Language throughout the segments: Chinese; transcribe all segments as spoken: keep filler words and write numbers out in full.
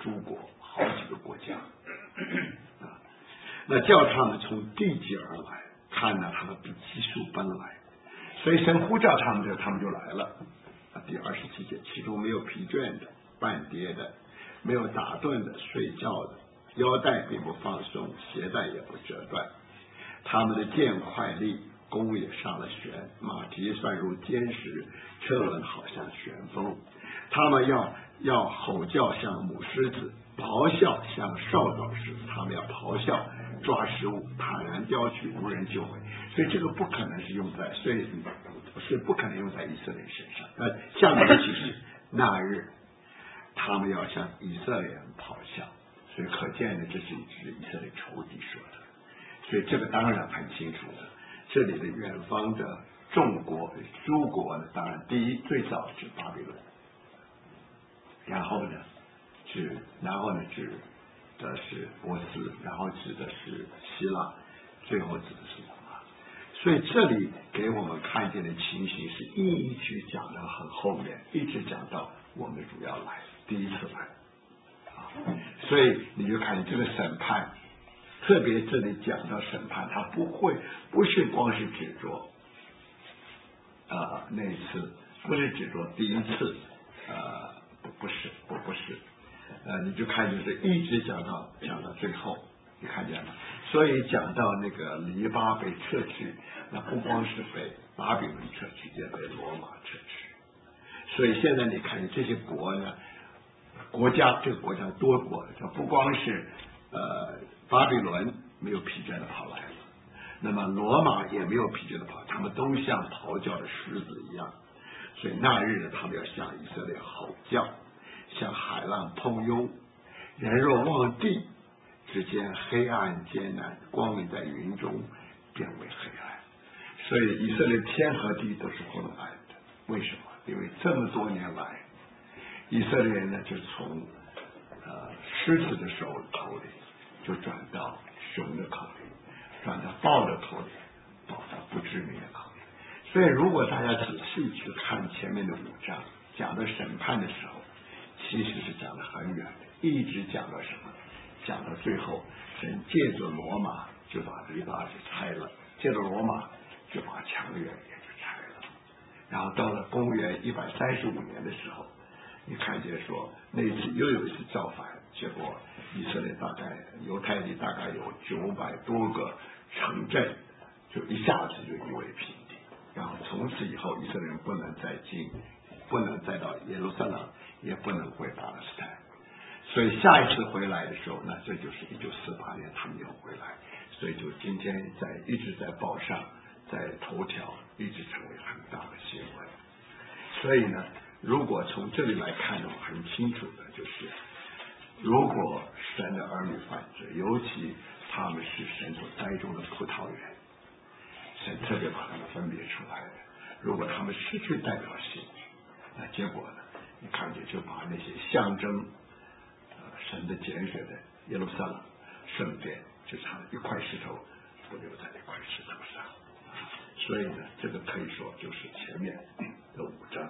诸国，好几个国家啊。那叫他们从地极而来，看到他们比基数奔来，所以神呼召他们就他们就来了。啊，第二十七节，其中没有疲倦的、半跌的，没有打盹的、睡觉的，腰带并不放松，鞋带也不折断。他们的剑快利，弓也上了弦，马蹄算如坚石，车轮好像旋风。他们要要吼叫像母狮子，咆哮像少壮狮子。他们要咆哮抓食物，坦然叼取，无人救回。所以这个不可能是用在，所以是不可能用在以色列身上。那下面其实那日他们要向以色列人咆哮，所以可见的这是指以色列仇敌说的。所以这个当然很清楚的，这里的远方的众国诸国呢，当然第一最早指巴比伦，然后呢指然后呢指的是波斯，然后指的是希腊，最后指的是罗马。所以这里给我们看见的情形是一直讲到很后面，一直讲到我们的主要来第一次来啊，所以你就看这个审判，特别这里讲到审判，它不会不是光是指着呃那一次，不是指着第一次，呃不不是不不是，呃你就看就是一直讲到讲到最后，你看见吗？所以讲到那个黎巴被撤去，那不光是被巴比伦撤去，也被罗马撤去。所以现在你看这些国呢，国家这个国家多国，它不光是呃巴比伦没有疲倦的跑来了，那么罗马也没有疲倦的跑，他们都像咆哮的狮子一样。所以那日呢，他们要向以色列吼叫，像海浪砰涌，人若望地，只见黑暗艰难，光明在云中变为黑暗。所以以色列天和地都是昏暗的。为什么？因为这么多年来，以色列人呢就从呃狮子的手口里就转到熊的口里，转到豹的口里，跑到不知名的口里。所以如果大家仔细去看前面的五章讲到审判的时候，其实是讲得很远的，一直讲到什么？讲到最后，神借着罗马就把黎巴给拆了，借着罗马就把墙垣也就拆了。然后到了公元一百三十五年的时候，你看见说那一次又有一次造反，结果以色列大概犹太地大概有九百多个城镇，就一下子就夷为平地。然后从此以后，以色列人不能再进，不能再到耶路撒冷，也不能回巴勒斯坦。所以下一次回来的时候，那这就是一九四八年他们又回来，所以就今天在一直在报上，在头条，一直成为很大的新闻。所以呢，如果从这里来看的话，很清楚的就是，如果神的儿女犯罪，尤其他们是神所栽种的葡萄园，神特别把他们分别出来的。如果他们失去代表性，那结果呢，你看见就把那些象征神的拣选的耶路撒冷圣殿，就差一块石头不留在那块石头上。所以呢，这个可以说就是前面的五章。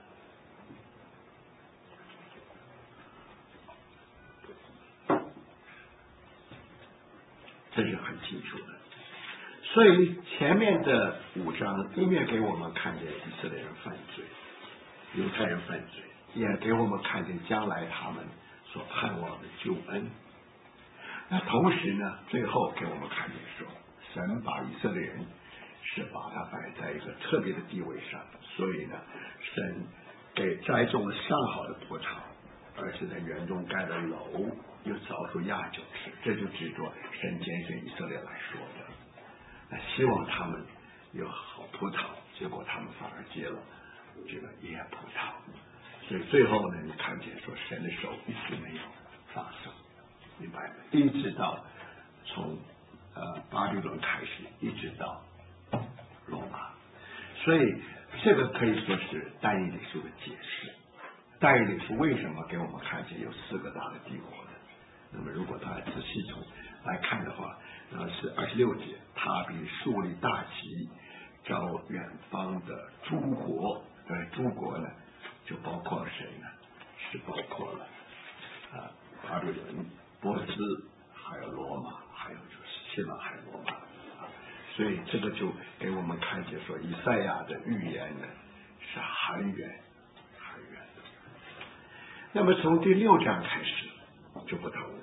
这是很清楚的。所以前面的五章一面给我们看见以色列人犯罪，犹太人犯罪，也给我们看见将来他们所盼望的救恩。那同时呢，最后给我们看见说，神把以色列人是把他摆在一个特别的地位上，所以呢，神给栽种了上好的葡萄，而且在园中盖了楼，又凿出压酒池，这就指着神拣选以色列来说的。那希望他们有好葡萄，结果他们反而结了这个野葡萄。所以最后呢，你看见说神的手一直没有放手，明白吗？一直到从呃巴比伦开始，一直到罗马。所以这个可以说是但以理书的解释。但以理书为什么给我们看见有四个大的帝国呢？那么如果大家仔细从来看的话，呃是二十六节，他必树立大旗，招远方的诸国。呃诸国呢就包括了谁呢？是包括了啊巴巴比伦、波斯，还有罗马，还有就是希腊，还有罗马啊。所以这个就给我们看见说，以赛亚的预言呢是很远很远的。那么从第六章开始就不同了。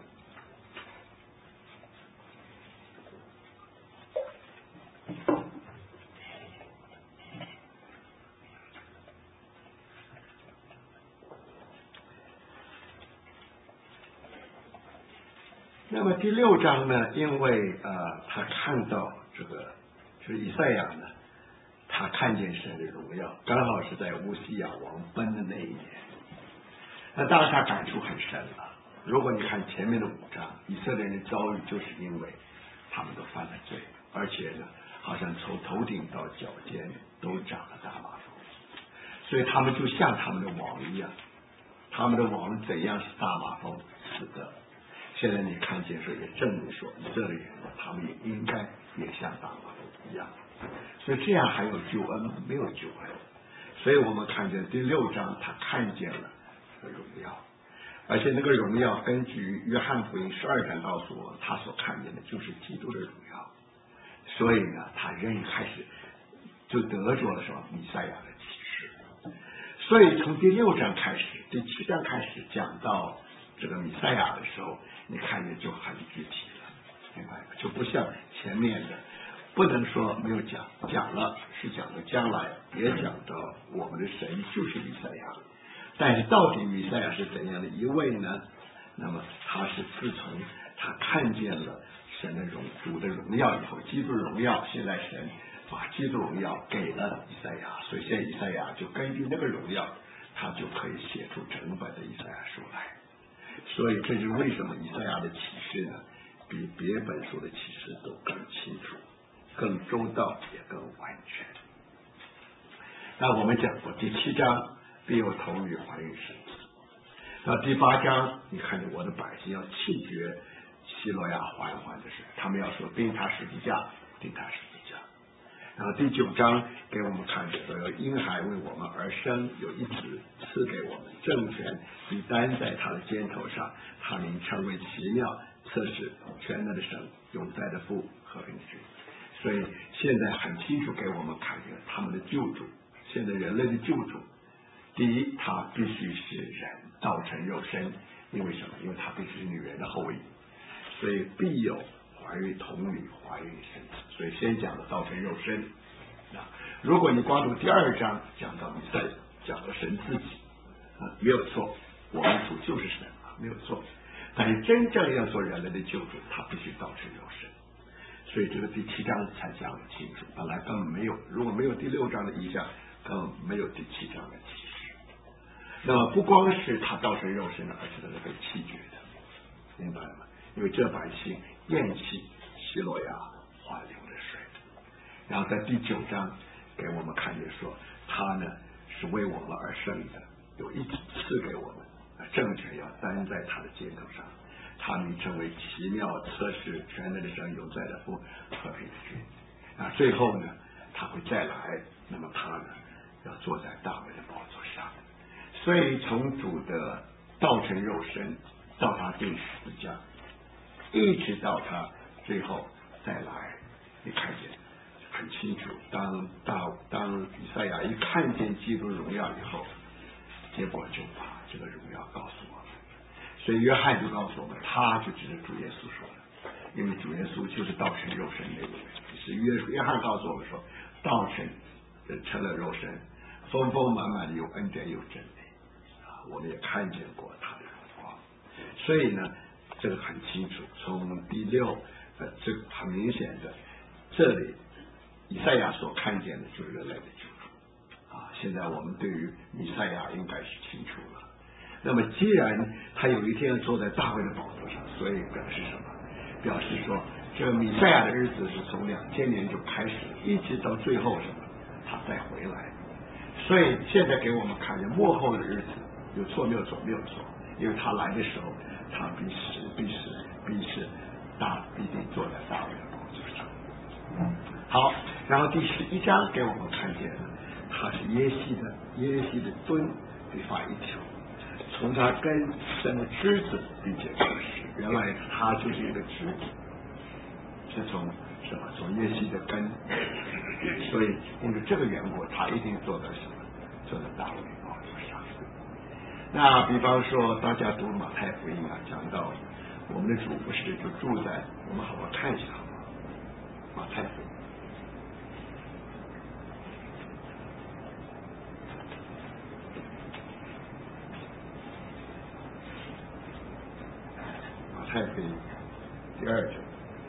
那么第六章呢，因为呃他看到这个就是以赛亚呢，他看见神的荣耀，刚好是在乌西亚王崩的那一年。那当然他感触很深了。如果你看前面的五章，以色列人的遭遇就是因为他们都犯了罪，而且呢好像从头顶到脚尖都长了大麻风，所以他们就像他们的王一样，他们的王怎样是大麻风死的。现在你看见说也证明说以色列人他们也应该也像大麻风一样，所以这样还有救恩没有救恩。所以我们看见第六章他看见了这个荣耀，而且那个荣耀根据约翰福音十二章告诉我们，他所看见的就是基督的荣耀。所以呢他人开始就得着了什么弥赛亚的启示。所以从第六章开始，第七章开始讲到这个弥赛亚的时候，你看见就很具体了，明白吗？就不像前面的不能说没有讲，讲了是讲的将来，也讲到我们的神就是弥赛亚。但是到底弥赛亚是怎样的一位呢？那么他是自从他看见了神的荣主的荣耀以后，基督荣耀，现在神把基督荣耀给了以赛亚，所以现在以赛亚就根据那个荣耀，他就可以写出整本的以赛亚书来。所以这就是为什么以赛亚的启示呢，比别本书的启示都更清楚、更周到，也更完全。那我们讲过第七章必有童女怀孕生子，那第八章你看见我的百姓要弃绝希罗亚缓缓的事，他们要说钉他十字架，钉他十字架。然后第九章给我们看见说，有婴孩为我们而生，有一子赐给我们，政权必担在他的肩头上，他名称为奇妙、测试、全能的神、永在的父、和平的君。所以现在很清楚给我们看见他们的救主，现在人类的救主，第一他必须是人，道成肉身，因为什么？因为他必须是女人的后裔，所以必有怀孕童女怀孕生子。所以先讲的道成肉身啊。如果你光读第二章讲到弥赛亚，讲到神自己啊，没有错，我们主就是神啊，没有错。但是真正要做人类的救主，他必须道成肉身。所以这个第七章才讲得清楚，本来根本没有，如果没有第六章的意象，根本没有第七章的启示。那么不光是他道成肉身，而是他是被弃绝的，明白了吗？因为这百姓厌弃希罗亚缓流的水。然后在第九章给我们看见说，他呢是为我们而生的，有一子赐给我们，政权要担在他的肩头上，他名称为奇妙、测试、全能的神、永在的父、和平的君。啊，最后呢他会再来，那么他呢要坐在大卫的宝座上。所以从主的道成肉身到他钉十字架，一直到他最后再来，你看见很清楚。当当当以赛亚一看见基督荣耀以后，结果就把这个荣耀告诉我们。所以约翰就告诉我们，他就指着主耶稣说的，因为主耶稣就是道成肉身那一位。是约约翰告诉我们说，道成成了肉身，丰丰满满的有恩典有真理啊，我们也看见过他的荣光。所以呢这个很清楚，从第六呃，这个很明显的，这里以赛亚所看见的就是人类的救主啊。现在我们对于弥赛亚应该是清楚了。那么既然他有一天坐在大卫的宝座上，所以表示什么？表示说这个弥赛亚的日子是从两千年就开始，一直到最后什么，他再回来。所以现在给我们看见末后的日子，有错没有错？没有错，因为他来的时候，他必是必是必是大必定坐在大卫的宝座上。好，然后第十一章给我们看见，他是耶西的耶西的盾必发一条， 从他根生的枝子并且果实，原来他就是一个枝子，是从什么？从耶西的根，所以因为这个缘故，他一定做到什么？做到大卫宝座上。那比方说，大家读马太福音啊，讲到我们的主不是就住在，我们好好看一下好吗？马太福音。马太福音第二章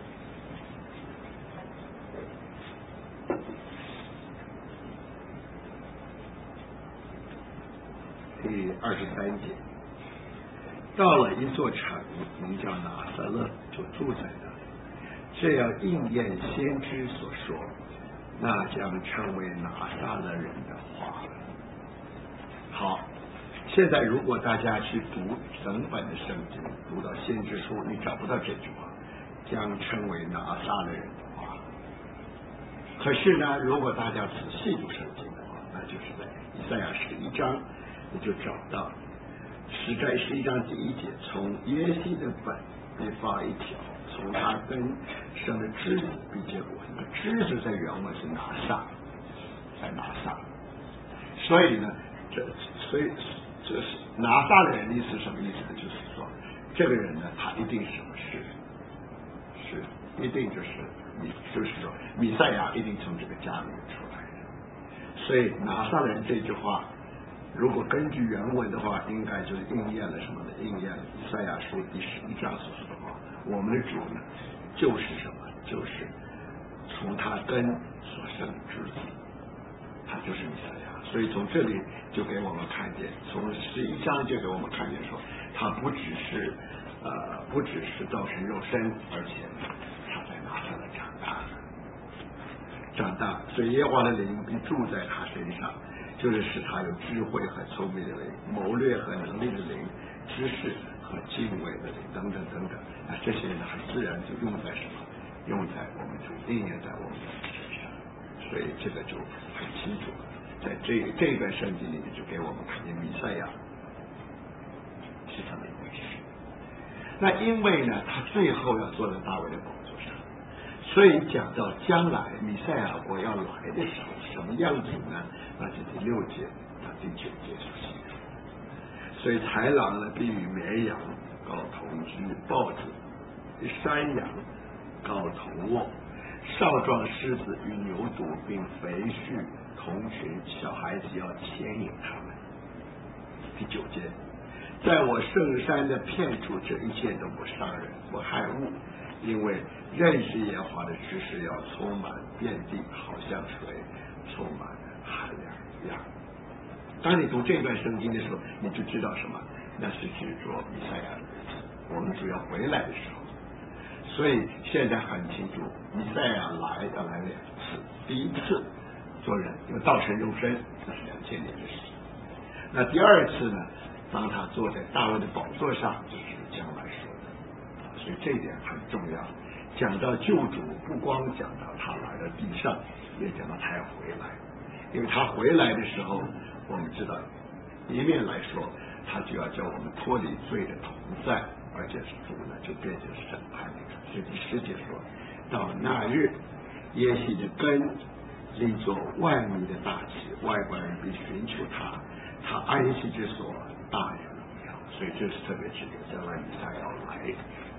第二十三节，到了一座城，名叫拿撒勒，就住在那里。这样应验先知所说，那将成为拿撒勒人的话。好，现在如果大家去读整本的圣经，读到先知书，你找不到这句话，将成为拿撒勒人的话。可是呢，如果大家仔细读圣经的话，那就是在以赛亚十一章，你就找到实在十一章第一节，从耶西的本被发一条，从他根生的枝子必结果。那个枝子在原文是拿撒，在拿撒。所以呢，这所以这是拿撒的人的意思是什么意思呢？就是说，这个人呢，他一定什么是是一定就是米，就是说米赛亚一定从这个家里面出来的。所以拿撒人这句话，如果根据原文的话，应该就是应验了什么呢？应验了以赛亚书第十一章所说的话。我们的主呢，就是什么？就是从他根所生的枝子，他就是弥赛亚。所以从这里就给我们看见，从十一章就给我们看见说，他不只是呃，不只是道成肉身，而且他在拿撒勒长大，长大。所以耶和华的灵必住在他身上，就是使他有智慧和聪明的灵，谋略和能力的灵，知识和敬畏的灵，等等等等。那这些呢，很自然就用在什么？用在我们主，应验在我们的身上。所以这个就很清楚了。在这这一段圣经里面，就给我们看见弥赛亚是这么一回事。那因为呢，他最后要坐在大卫的宝座上，所以讲到将来弥赛亚国要来的时候，什么样子呢？那是第六节到第九节所写的。所以豺狼呢，必与绵羊高同居，豹子与山羊高同卧，少壮狮子与牛犊并肥畜同群，小孩子要牵引他们。第九节，在我圣山的片处，这一切都不伤人，不害物，因为认识耶和华的知识要充满遍地，好像水充满海洋一样。当你读这段圣经的时候，你就知道什么？那是指着弥赛亚的日子，我们主要回来的时候。所以现在很清楚，弥赛亚来要来两次，第一次做人，因为道成肉身，那是两千年的事。那第二次呢，当他坐在大卫的宝座上，就是将来说的。所以这一点很重要。讲到救主，不光讲到他来到地上，也讲到他要回来。因为他回来的时候，我们知道一面来说，他就要叫我们脱离罪的同在，而且是主呢就变成审判的主。所以第十节说，到那日，耶西的根立作万民的大旗，外邦人必寻求他，他安息之所大有荣耀。所以这是特别指的将来弥赛亚要来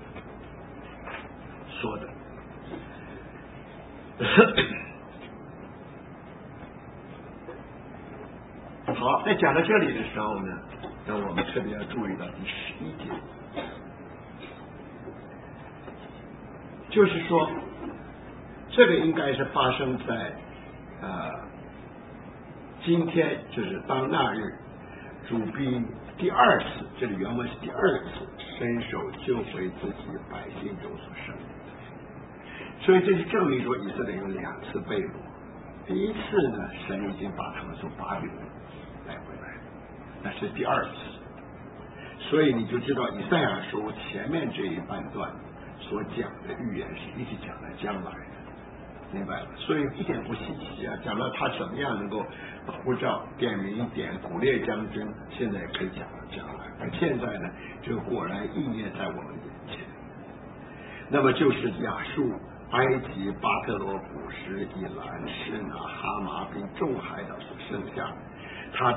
说的。好，在讲到这里的时候呢，那我们特别要注意到第十一节，就是说，这个应该是发生在呃今天，就是当那日，主必第二次，这里原文是第二次伸手救回自己百姓中所生的，所以这是证明说以色列有两次被掳。第一次呢，神已经把他们从巴比伦带回来，那是第二次。所以你就知道以赛亚书前面这一半段所讲的预言是一直讲到将来的， 明白了，所以一点不稀奇啊。讲到他怎么样能够呼召点名点古列将军，现在也可以讲讲了。而现在呢，这个果然应验在我们眼前。那么就是亚述、埃及、巴特罗、古什、以兰、施拿、哈马并众海岛所剩下